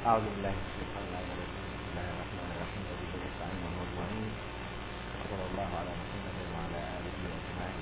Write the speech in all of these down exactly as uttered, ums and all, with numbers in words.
أعوذ بالله من الشيطان الرجيم. بسم الله الرحمن الرحيم. وبه نستعين ونستعين. صلى الله على محمد وعلى آله أجمعين.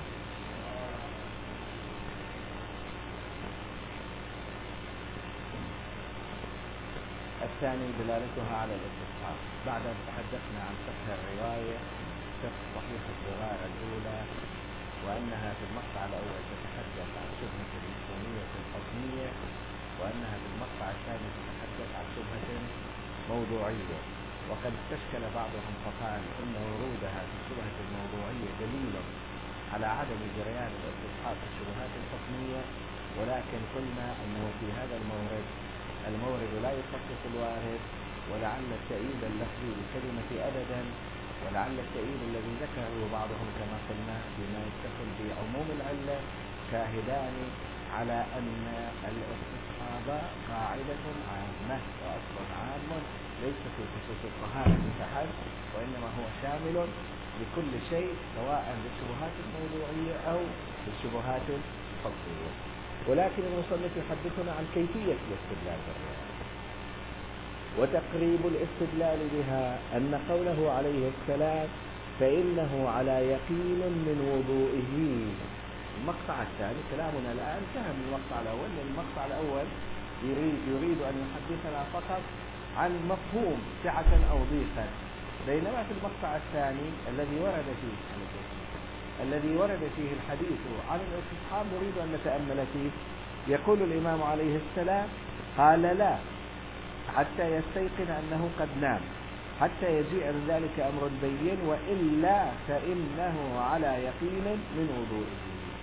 الثاني دلالتها على الاستصحاب. بعد أن تحدثنا عن فقه الرواية فقه صحيح الصغار الأولى، وأنها في المقطع الأول تتحدث عن شبهة الإسلامية الحكمية، وأنها في المقطع الثاني تتحدث عن شبهة موضوعية. وقد استشكل بعضهم فقال إن ورودها في الشبهة الموضوعية دليل على عدم جريان الاستصحاب في الشبهات الحكمية، ولكن قلنا أنه في هذا المورد المورد لا يخصص الوارد، ولعل التأييد اللفظي لكلمة أبدا، ولعل التأييد الذي ذكره بعضهم كما قلنا بما يتصل بعموم العلة شاهدان على أن الاستصحاب قاعدة عامة وأصل عام ليس في خصوص الطهارة فحسب، وإنما هو شامل لكل شيء سواء للشبهات الموضوعية أو للشبهات الحكمية. ولكن المصنف يحدثنا عن كيفية الاستدلال بالرواية، وتقريب الاستدلال بها أن قوله عليه السلام فإنه على يقين من وضوئه. المقطع الثاني كلامنا الآن انتهى من المقطع الأول، لأن المقطع الأول يريد, يريد أن يحدثنا فقط عن مفهوم سعة أو ضيقا، بينما في المقطع الثاني الذي ورد فيه الذي ورد فيه الحديث عن الاستصحاب نريد أن نتأمل فيه. يقول الإمام عليه السلام قال لا حتى يستيقن أنه قد نام، حتى يجيء من ذلك أمر بين، وإلا فإنه على يقين من وضوئه.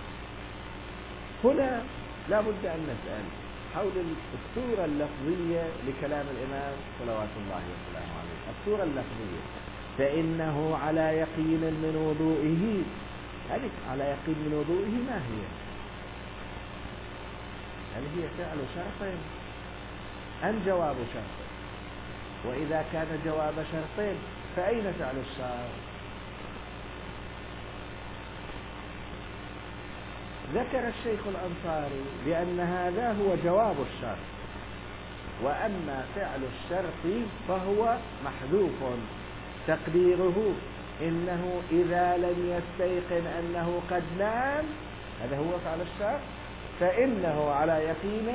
هنا لا بد أن نسأل حول الصورة اللفظية لكلام الإمام صلوات الله وسلامه عليه. الصورة اللفظية فإنه على يقين من وضوئه، هل على يقين من وضوئه ما هي؟ هل هي فعل شرط أم جواب شرط؟ وإذا كان جواب شرط فأين فعل الشرط؟ ذكر الشيخ الأنصاري بأن هذا هو جواب الشرط، وأما فعل الشرط فهو محذوف تقديره إنه إذا لم يستيقن أنه قد نام، هذا هو فعل الشرط، فإنه على يقين.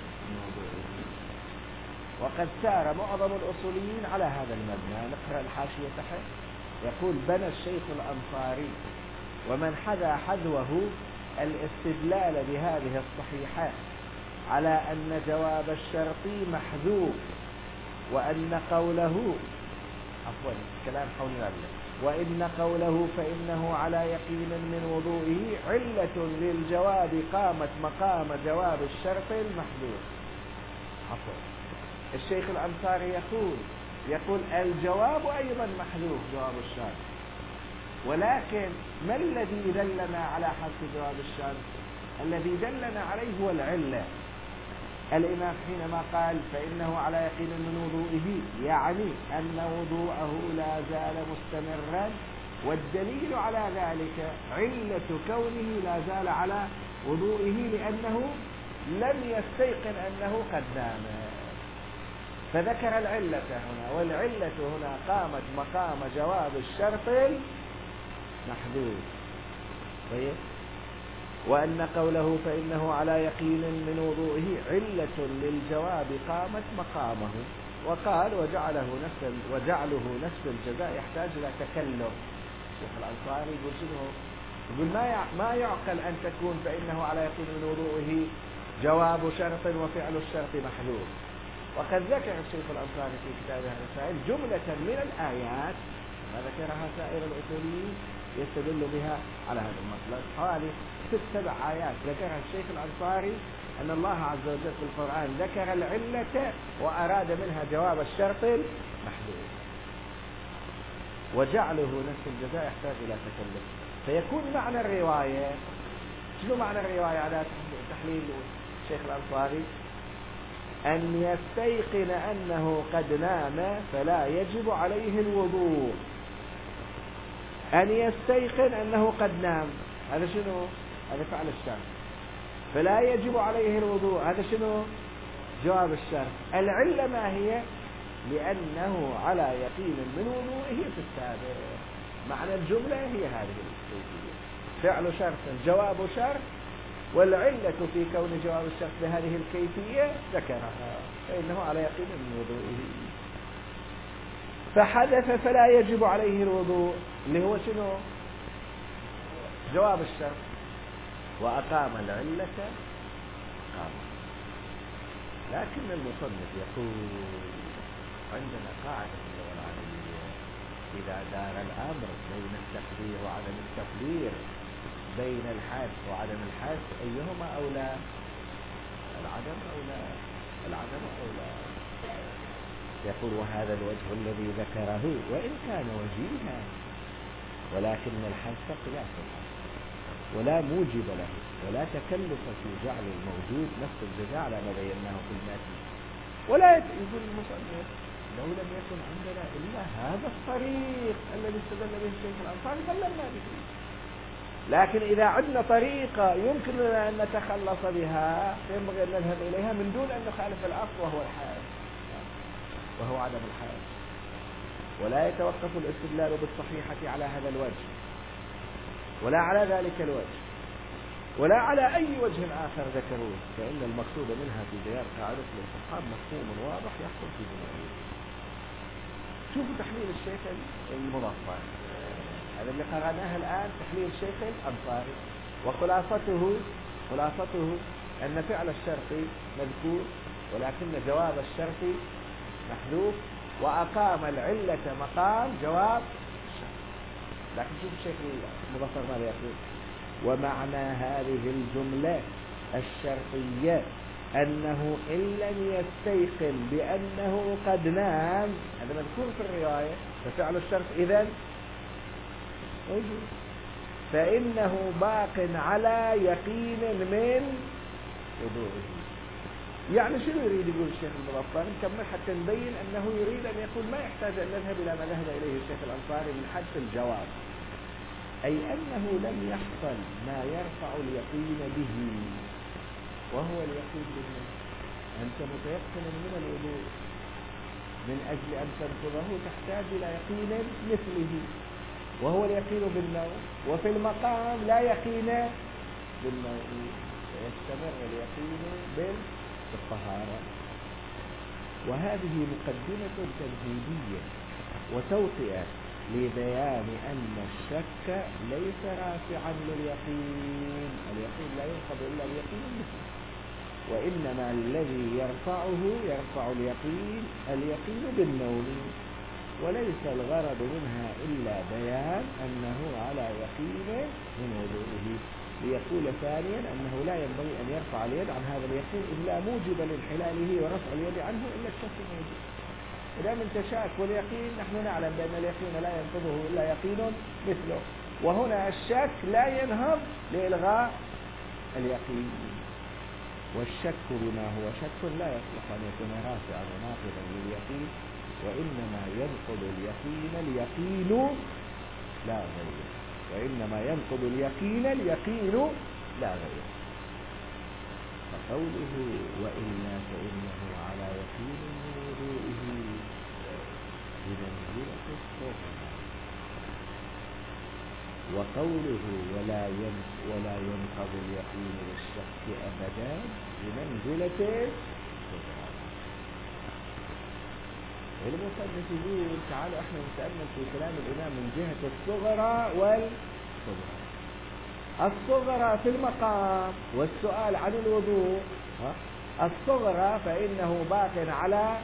وقد سار معظم الأصوليين على هذا المبنى. نقرأ الحاشية تحت. يقول بنى الشيخ الأنصاري ومن حذا حذوه الاستدلال بهذه الصحيحات على أن جواب الشرط محذوف، وأن قوله عفوا كلام حول العلة، وإن قوله فإنه على يقين من وضوئه علة للجواب قامت مقام جواب الشرط المحذوف. عفوا الشيخ الأنصاري يقول يقول الجواب أيضا محذوف جواب الشرط، ولكن ما الذي دلنا على حذف جواب الشرط؟ الذي دلنا عليه هو العلة. الإمام حينما قال فإنه على يقين من وضوئه يعني أن وضوءه لا زال مستمرا، والدليل على ذلك علة كونه لا زال على وضوئه لأنه لم يستيقن أنه قد نام، فذكر العلة هنا، والعلة هنا قامت مقام جواب الشرط المحذوف. طيب، وأن قوله فإنه على يقين من وضوئه علة للجواب قامت مقامه. وقال وجعله نفس وجعله نفس الجزاء يحتاج إلى تكلم. الشيخ الأنصاري يقول شنو؟ يقول ما ما يعقل أن تكون فإنه على يقين من وضوئه جواب شرط وفعل الشرط محذوف. وقد ذكر الشيخ الأنصاري في كتابه الرسائل جملة من الآيات ما ذكرها سائر الأصوليين يستدل بها على هذا المطلب، حوالي ست سبع آيات ذكرها الشيخ الأنصاري أن الله عز وجل في القرآن ذكر العلة وأراد منها جواب الشرط المحذوف. وجعله نفس الجزاء يحتاج إلى تكلم. فيكون معنى الرواية شنو معنى الرواية على تحليل الشيخ الأنصاري؟ أن يستيقن أنه قد نام فلا يجب عليه الوضوء. أن يستيقن أنه قد نام هذا شنو؟ هذا فعل الشرط. فلا يجب عليه الوضوء هذا شنو؟ جواب الشرط العلة ما هي؟ لأنه على يقين من وضوئه في السابق. معنى الجملة هي هذه الكيفية، فعل شرط جواب شرط، والعلة في كون جواب الشرط بهذه الكيفية ذكرها، فإنه على يقين من وضوئه. فحدث فلا يجب عليه الوضوء، اللي هو شنو؟ جواب الشرط. وأقام العلة قام. لكن المصنف يقول عندنا قاعدة في اللغة العربية: إذا دار الأمر بين التقدير وعدم التقدير، بين الحذف وعدم الحذف، أيهما أولى؟ العدم أولى. العدم أولى. يقول: وهذا الوجه الذي ذكره وإن كان وجيها، ولكن الحذف خلاف الحذف ولا موجب له ولا تكلف في جعل الموجود نفس الجزاء على ما بيناه في المتن. ولا يقول المصنف: لو لم يكن عندنا إلا هذا الطريق الذي استدل به الشيخ الأنصاري ضللنا به. لكن إذا عندنا طريقة يمكن لنا أن نتخلص بها ينبغي أن نذهب إليها من دون أن نخالف الأصل وهو الحال وهو عدم الحال. ولا يتوقف الاستدلال بالصحيحة على هذا الوجه ولا على ذلك الوجه ولا على أي وجه آخر ذكروه، فإن المقصود منها في بيان قاعدة الانتقام مفهوم واضح يحصل في جميعه. شوفوا تحليل الشيخ المظفر، هذا اللي قرأناه الآن تحليل الشيخ الأنصاري، وخلاصته خلاصته أن فعل الشرط مذكور ولكن جواب الشرط محذوف، وأقام العلة مقام جواب الشرط. لكن شوف الشيخ المظفر ماذا يقول: ومعنى هذه الجملة الشرطية أنه إن لم يستيقن بأنه قد نام، هذا مذكور في الرواية، ففعل الشرط إذن موجود، فإنه باق على يقين من وضوءه. يعني شنو يريد يقول الشيخ المظفر؟ نكمل حتى نبين أنه يريد أن يقول ما يحتاج أن نذهب إلى ما ذهب إليه الشيخ الأنصاري من حذف الجواب، أي أنه لم يحصل ما يرفع اليقين به، وهو اليقين بالنوم. أنت متيقن من الوضوء، من أجل أن تنقضه تحتاج إلى يقين مثله، وهو اليقين بالنوم. وفي المقام لا يقين بالنوم، ويستمر اليقين بالطهارة. وهذه مقدمة تمهيدية وتوطئة لبيان أن الشك ليس رافعا لليقين، اليقين لا ينقض إلا اليقين مثله، وإنما الذي يرفعه يرفع اليقين اليقين بالنوم، وليس الغرض منها إلا بيان أنه على يقين من وضوءه. ليقول ثانيا أنه لا ينبغي أن يرفع اليد عن هذا اليقين إلا موجب لانحلاله ورفع اليد عنه إلا الشك موجود. إذا من تشاك واليقين نحن نعلم بأن اليقين لا ينقضه إلا يقين مثله، وهنا الشك لا ينهض لإلغاء اليقين. والشك بما هو شك لا يصلح أن يكون رافعا وناقضا لليقين، وإنما ينقض اليقين اليقين لا غير، وإنما ينقض اليقين اليقين لا غير. فقوله وإلا فإنه على يقين من وضوئه بمنزلة الصغرى، وقوله ولا ولا ينقض اليقين بالشك أبدا بمنزلة الصغرى. المصنف يقول تعالوا احنا نتأمل في كلام الإمام من جهة الصغرى والصغرى. الصغرى في المقام والسؤال عن الوضوء، الصغرى فإنه باق على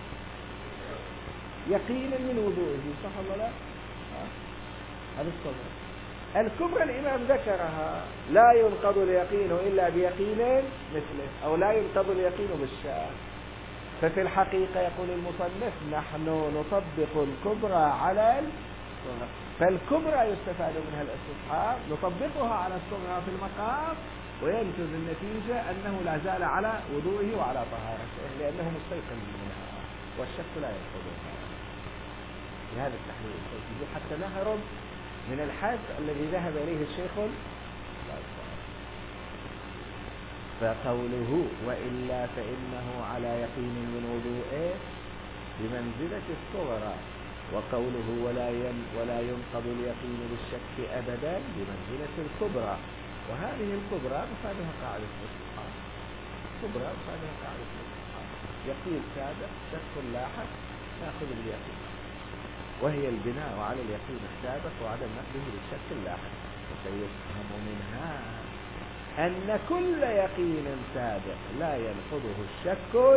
يقين من وضوءه، صح ولا لا؟ هذا الصغرى. الكبرى الإمام ذكرها لا ينقض اليقين إلا بيقين مثله، أو لا ينقض اليقين بالشك. ففي الحقيقة يقول المصنف نحن نطبق الكبرى على الصغرى، فالكبرى يستفاد منها الاستصحاب نطبقها على الصغرى في المقام، وينتج النتيجة أنه لا زال على وضوئه وعلى طهارته لأنه مستيقن منها، والشك لا ينقضها. بهذا التحليل التوجيهي حتى نهرب من الحد الذي ذهب إليه الشيخ الأنصاري. فقوله وإلا فإنه على يقين من وضوءه بمنزلة الصغرى، وقوله ولا ولا ينقض اليقين بالشك أبدا بمنزلة الكبرى. وهذه الكبرى مفادها قاعدة الاستحقاق، كبرى مفادها قاعدة الاستحقاق، يقين سابق شك لاحق نأخذ باليقين، وهي البناء على اليقين السابق وعدم نقله بالشك اللاحق. فسيفهم منها أن كل يقين سابق لا ينقضه الشك.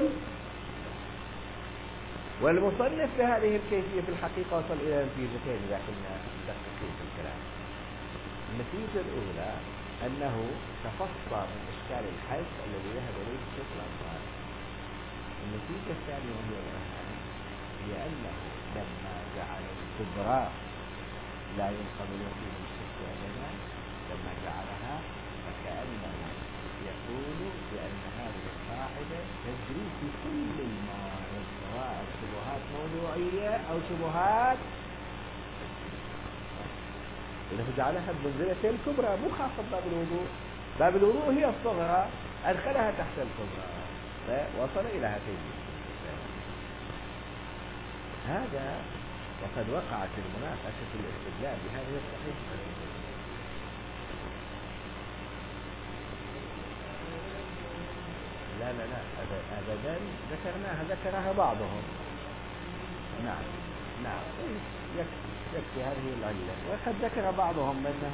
والمصنف لهذه الكيفية في الحقيقة وصل إلى نتيجتين إذا كنا ندقق في الكلام. النتيجة الأولى أنه تفصل من إشكال الحج الذي ذهب إليه الشيخ الأنصاري. النتيجة الثانية وهي الأهم هي أنه لما جعل الكبرى لا ينقض اليقين بالشك أبدا، لما جعلها فكأنه يقول بأن هذه القاعدة تجري في كل الموارد، سواء شبهات موضوعية أو شبهات، إذا جعلها بمنزلة الكبرى مو خاصة باب الوضوء. باب الوضوء هي الصغرى أدخلها تحت الكبرى، فوصل إلى هاتين. هذا وقد وقعت المناقشة في الاستدلال بهذه الصحيحة. لا لا لا أبدا ذكرناها ذكرها بعضهم. نعم نعم يكفي يكفي هذه العلة. وقد ذكر بعضهم أنه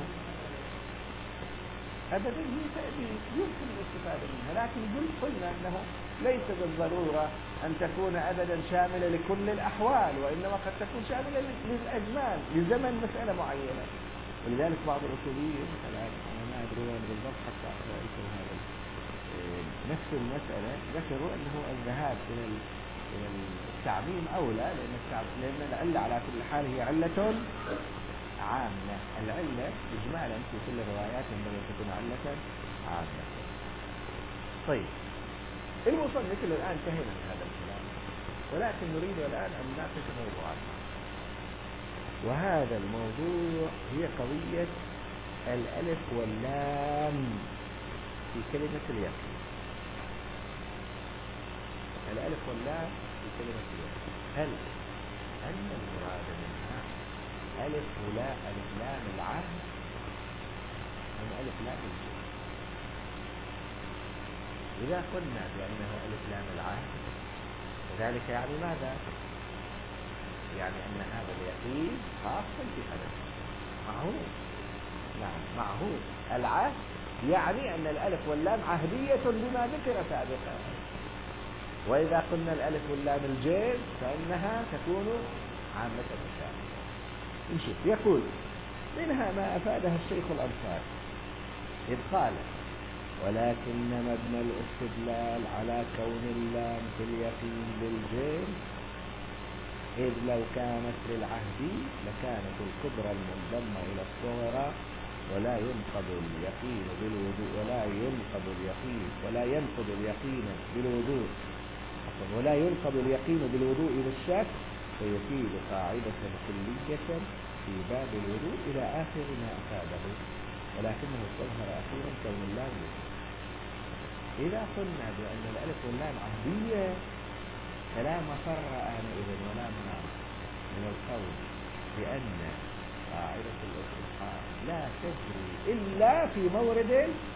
أبدا هي تأديب يمكن الاستفادة منها، لكن قلنا أنه ليس بالضرورة أن تكون أبدا شاملة لكل الأحوال، وإنما قد تكون شاملة للأزمان لزمن مسألة معينة. ولذلك بعض الأصوليين الآن أنا ما أدري وين بالضبط حتى أقرأ هذا نفس المسألة ذكروا أنه الذهاب إلى إلى التعميم أولى، لأن لأن العلة على كل حال هي علة عامة. العلة إجمالا في كل الروايات ينبغي أن تكون علة عامة. طيب المصنف إلى الآن انتهينا من هذا الكلام، ولكن نريد الآن أن نناقش موضوعا، وهذا الموضوع هي قضية الألف واللام في كلمة اليقين. الألف واللام في كلمة اليقين، هل أن المراد منها ألف ولا ألف لام العهد أم ألف لام الجنس؟ إذا قلنا بأنه ألف لام العهد فذلك يعني ماذا؟ يعني أن هذا اليقين خاص بهذا معهود. نعم معهود. العهد يعني أن الألف واللام عهدية بما ذكر سابقا. وإذا قلنا الألف واللام الجنس فإنها تكون عامة الشاملة. نشوف يقول منها ما أفادها الشيخ الأنصاري إذ قال ولكن مبنى الاستدلال على كون اللام في اليقين بالجنس، إذ لو كانت للعهد لكانت الكبرى المنضمة إلى الصغرى، ولا ينقض اليقين بالوضوء ولا ينقض اليقين ولا ينقض اليقين بالوضوء ولا ينقض اليقين بالوضوء بالشك، فيفيد قاعدة كلية في باب الوضوء إلى آخر ما أفاده، ولكنه استظهر أخيرا كون اللام. إذا قلنا بأن الألف واللام عهدية فلا مفر آنئذ ولا مناص من القول بأن قاعدة الاستحقاق لا تجري إلا في مورد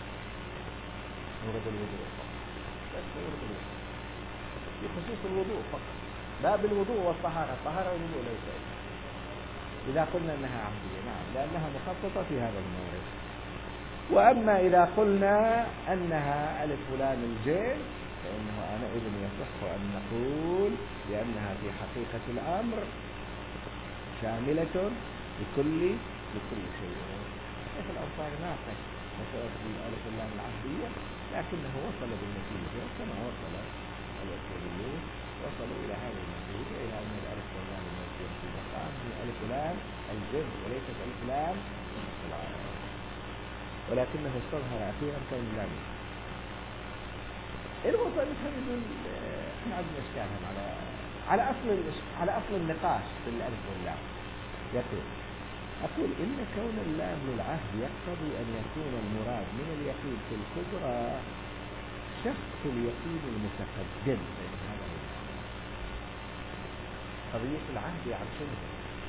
مورد الوضوء فقط، بس مورد الوضوء في خصوص الوضوء فقط، باب الوضوء والطهارة، الطهارة والوضوء ليس إلا إذا قلنا أنها عهدية. نعم لأنها مخصصة في هذا المورد. وأما إذا قلنا أنها ألف ولام الجنس فإنه آنئذ يصح أن نقول بأنها في حقيقة الأمر شاملة لكل لكل شيء. الشيخ الأنصاري ناقش مسألة الألف واللام العهدية، لكنه وصل بالنتيجة كما وصل الأصوليون، وصلوا إلى هذه النتيجة إلى أن الألف واللام الموجودة في المقام هي ألف ولام الجنس وليست ألف لام العهد، ولكنه استظهر أخيرا كون اللام. المصنف يقول احنا عندنا اشكال على على اصل على اصل النقاش في الالف واللام. يقول اقول ان كون اللام للعهد يقتضي ان يكون المراد من اليقين في الكبرى شخص اليقين المتقدم، هذا هو قضية العهد. يعني شنو؟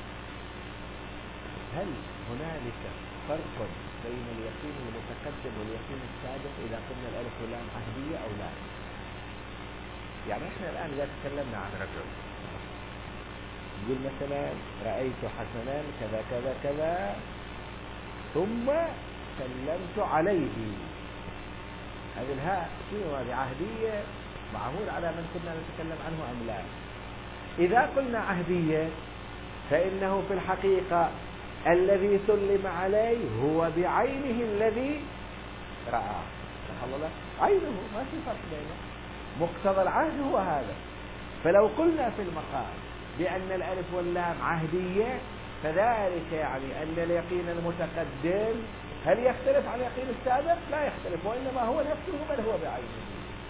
هل هنالك فرق بين اليقين المتقدم واليقين السابق إذا قلنا الألف واللام عهدية أو لا؟ يعني إحنا الآن إذا تكلمنا عن رجل، نقول مثلا رأيت حسنا كذا كذا كذا ثم سلمت عليه، هذه الهاء شنو؟ هذه عهدية معهود على من كنا نتكلم عنه أم لا؟ إذا قلنا عهدية فإنه في الحقيقة الذي سلم عليه هو بعينه الذي رآه، صح ولا لا؟ عينه، ما في فرق بينه، مقتضى العهد هو هذا. فلو قلنا في المقام بأن الألف واللام عهدية فذلك يعني أن اليقين المتقدم هل يختلف عن اليقين السابق؟ لا يختلف، وإنما هو نفسه بل هو بعينه.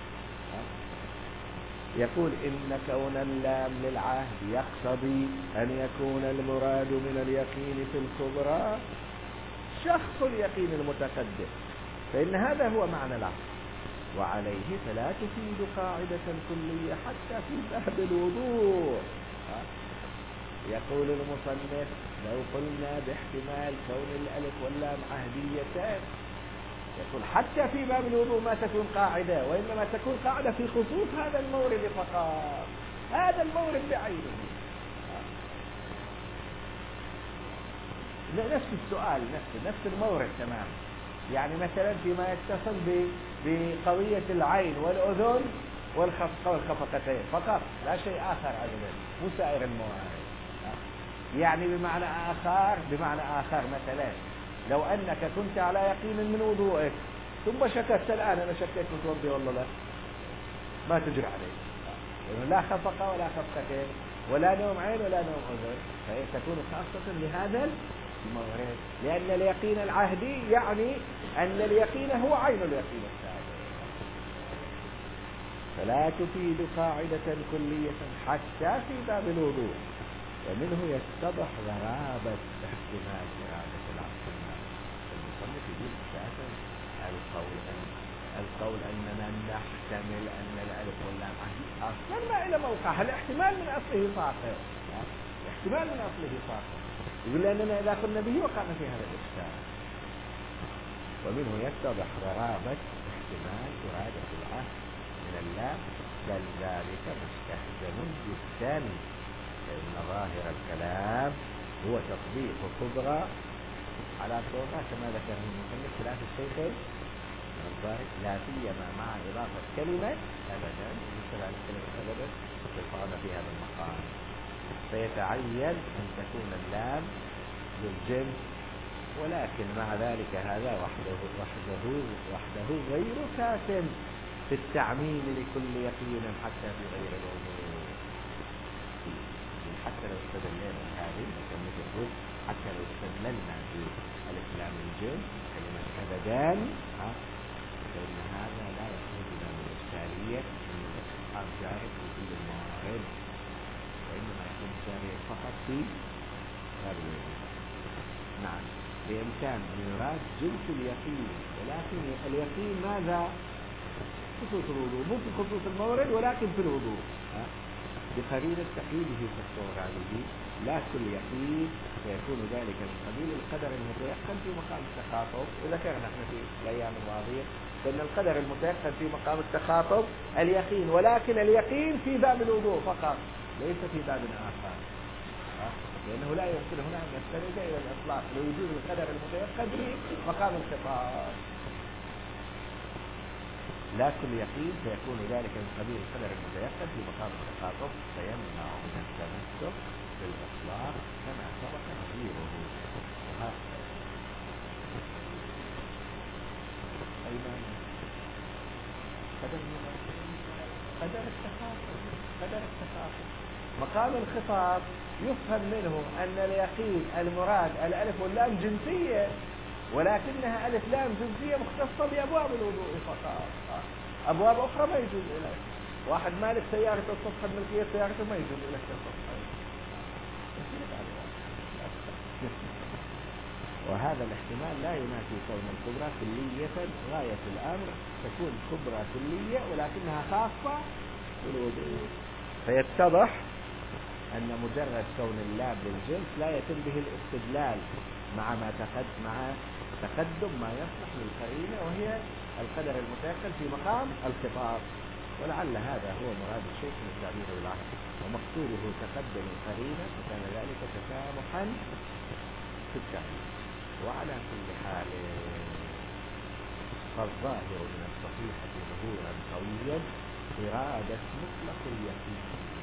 يقول إن كون اللام للعهد يقتضي أن يكون المراد من اليقين في الكبرى شخص اليقين المتقدم، فإن هذا هو معنى العهد، وعليه فلا تفيد قاعدة كلية حتى في باب الوضوء. يقول المصنف لو قلنا باحتمال كون الألف واللام عهديتان، يقول حتى في باب الوضوء ما تكون قاعدة، وإنما تكون قاعدة في خصوص هذا المورد فقط، هذا المورد بعينه. نفس السؤال، نفس نفس المورد تمام. يعني مثلا فيما يتصل بقضية العين والأذن والخفقتين فقط، لا شيء آخر أبدا، مو سائر الموارد. يعني بمعنى آخر بمعنى آخر مثلا لو أنك كنت على يقين من وضوءك ثم شككت الآن، أنا شكيت متوضي والله لا، ما تجري عليك، يعني لا خفقة ولا خفقتين ولا نوم عين ولا نوم أذن، فهي تكون خاصة بهذا المورد، لأن اليقين العهدي يعني أن اليقين هو عين اليقين السابق. فلا تفيد قاعدة كلية حتى في باب الوضوء، ومنه يتضح غرابة احتمال إرادة العبد. المصنف يقول أساسا القول أن القول أننا نحتمل أن الألف واللام عهدي أصلا ما إلى موقع، الاحتمال من أصله ساقط، احتمال من أصله ساقط. يقول لأننا إذا قلنا به وقعنا في هذا الإشكال. ومنه يتضح غرابة احتمال إرادة العهد من اللام، بل ذلك مستهزن جدا، فإن ظاهر الكلام هو تطبيق كبرى على صورة كما ذكر المصنف خلاف الشيخين من الظاهر، لا سيما مع إضافة كلمة أبدا، مثل كلمة أبدا تلقانا في هذا المقام، فيتعين أن تكون اللام للجنس، ولكن مع ذلك هذا وحده وحده وحده غير كاف في التعميم لكل يقين حتى في غير الوضوء. حتى لو استدلنا هذه كما تقول، حتى لو استدللنا بألف لام الجنس كلمة أبدان، فإن هذا لا يخرج من الإشكالية من الاستفهام جاري في كل المواعيد، وإنما يكون جاري فقط في باب الوضوء. نعم، بإمكان أن يراد جنس اليقين، ولكن اليقين ماذا؟ خصوص الوضوء، مو في خصوص المورد ولكن في الوضوء، بقرينة تقييده في الصور هذه لا كل يقين، فيكون ذلك من قبيل القدر المتيقن في مقام التخاطب. وذكرنا نحن في الأيام الماضية بأن القدر المتيقن في مقام التخاطب اليقين، ولكن اليقين في باب الوضوء فقط ليس في باب آخر، لأنه لا يمكن هنا أن نستند إلى الإطلاق لوجود القدر المتيقن في مقام الخطاب. لا كل يقين فيكون ذلك من قبيل القدر المتيقن في مقام التخاطب، فيمنع من التمسك بالإطلاق كما سبق نظيره. أيضا قدر قدر التخاطب قدر التخاطب مقام الخطاب يفهم منه أن اليقين المراد الألف واللام جنسية، ولكنها ألف لام جنسية مختصة بأبواب الوضوء فقط، أبواب أخرى ما يجوز إليه. واحد مالك سيارة الصفحة الملكية سيارته ما يجوز إليه الصفحة، وهذا الاحتمال لا ينافي كون الكبرى كلية غاية الأمر تكون كبرى كلية ولكنها خاصة بالوضوء. فيتضح أن مجرد كون اللام للجنس لا يتم به الاستدلال مع ما تقدم مع تقدم ما يصلح للقرينة وهي القدر المتيقن في مقام الخطاب. ولعل هذا هو مراد الشيخ من التعبير بالعقل ومقصوده تقدم القرينة فكان ذلك تسامحا في التعبير. وعلى كل حال فالظاهر من الصحيحة ظهورا قويا إرادة مطلق اليقين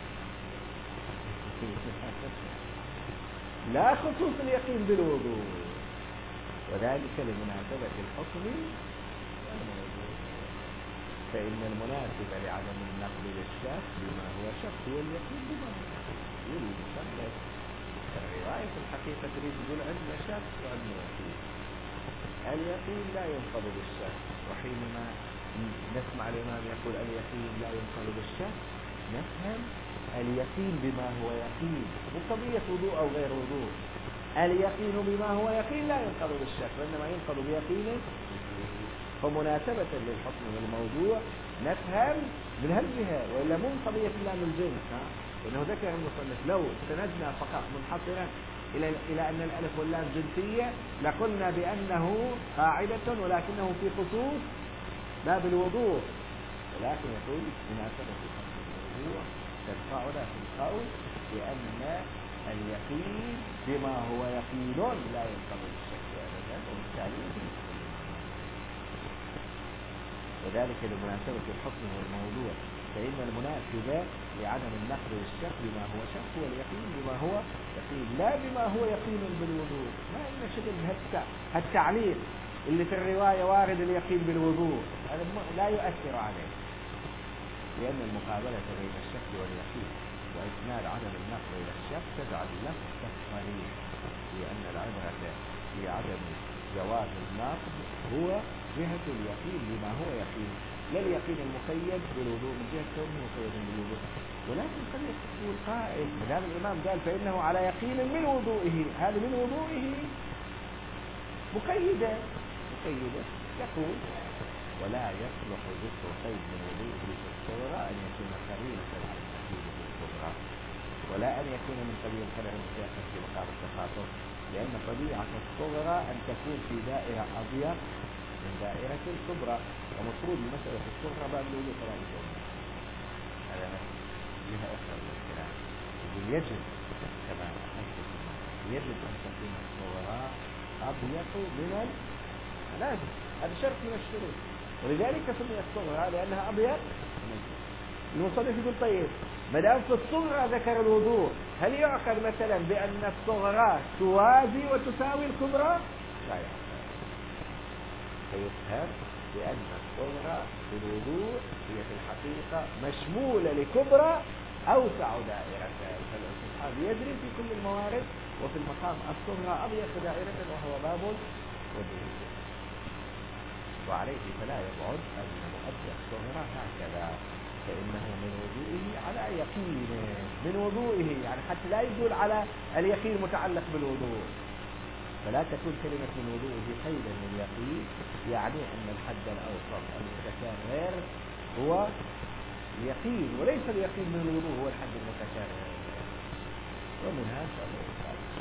لا خصوص اليقين بالوضوء، وذلك لمناسبة الحكم والموضوع. فإن المناسب لعدم النقل للشك بما هو شك هو اليقين بما هو يريد مصنف الرواية في الحقيقة تريد تقول عندنا شك وعندنا يقين. اليقين لا ينقض بالشك، وحينما نسمع الإمام يقول اليقين لا ينقض بالشك نفهم اليقين بما هو يقين، مو قضية وضوء أو غير وضوء. اليقين بما هو يقين لا ينقض بالشك وإنما ينقض بيقينه. فمناسبة للحكم والموضوع نفهم من هالجهة، وإلا مو قضية اللام الجنس. لأنه ذكر المصنف لو استندنا فقط منحصرا إلى إلى أن الألف واللام جنسية لقلنا بأنه قاعدة ولكنه في خصوص باب الوضوء، ولكن يقول مناسبة الحكم والموضوع تدفعنا في القول بأن اليقين بما هو يقين لا ينقضي بالشك أبدا، وبالتالي وذلك لمناسبة الحكم والموضوع. فإن المناسب لعدم النقل للشك بما هو شك هو اليقين بما هو يقين لا بما هو يقين بالوضوء. ما إن شغل هالتعليق اللي في الرواية وارد اليقين بالوضوء هذا لا يؤثر عليه، لأن المقابلة بين الشك واليقين وإسناد عدم النقل إلى الشك تجعل لفظ الصريح لأن العبرة في عدم جواز النقد هو جهة اليقين بما هو يقين، لا اليقين المقيد بالوضوء من جهة كونه مقيدا بالوضوء. ولكن قد يقول قائل ما دام الإمام قال فإنه على يقين من وضوئه، هذا من وضوئه مقيدة مقيدة يقول ولا يصلح ذكر قيد من وضوئه في الصغرى أن يكون قرينة على التحديد في الصغرى، ولا أن يكون من قبيل القدر المتيقن في مقام التخاطب، لأن طبيعة الصغرى أن تكون في دائرة أضيق من دائرة الكبرى، ومفروض مسألة الصغرى باب الوضوء كلام الجنة. هذا جهة أخرى من الكلام. يجب كما أحدث يجب أن تكون الصغرى أضيق من لازم، هذا شرط من الشروط، ولذلك سميت الصغرى لأنها أضيق. المصنف يقول طيب ما دام في الصغرى ذكر الوضوء، هل يعقد مثلا بأن الصغرى توازي وتساوي الكبرى؟ لا يعقد. فيفهم بأن الصغرى في الوضوء هي في الحقيقة مشمولة لكبرى أوسع دائرة، فالسبحان يجري في كل الموارد، وفي المقام الصغرى أضيق دائرة وهو باب الوضوء. وعليه فلا يبعد أن مؤدي الصغرى هكذا، فإنه من وضوئه على يقين من وضوئه، يعني حتى لا يقول على اليقين متعلق بالوضوء، فلا تكون كلمة من وضوئه قيدا لليقين، يعني أن الحد الأوسط المتكرر هو اليقين وليس اليقين من الوضوء هو الحد المتكرر. ومنها شأن